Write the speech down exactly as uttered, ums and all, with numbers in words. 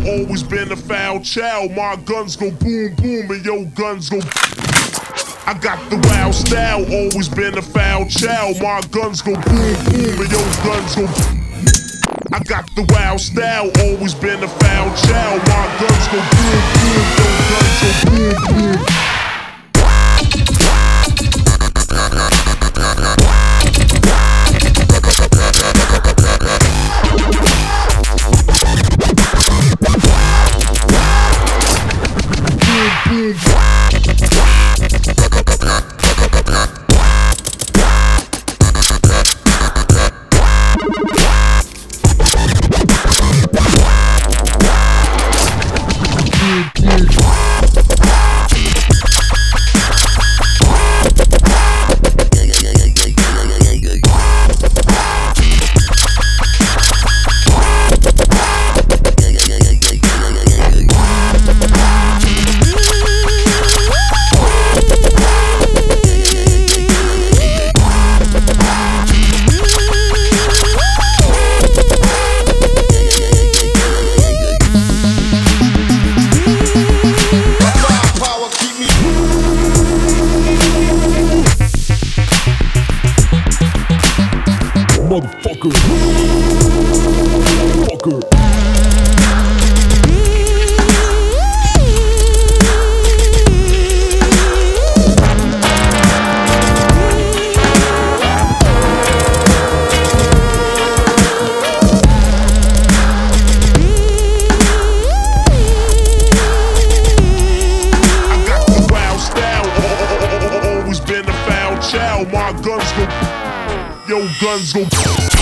always been a foul child. My guns go boom boom and your guns go. I got the wild style, always been a foul child. My guns go boom boom and your guns go. I got the wild style, always been a foul child. My guns go boom boom, your guns go boom boom. Motherfucker. Fucker. My guns go, your guns go.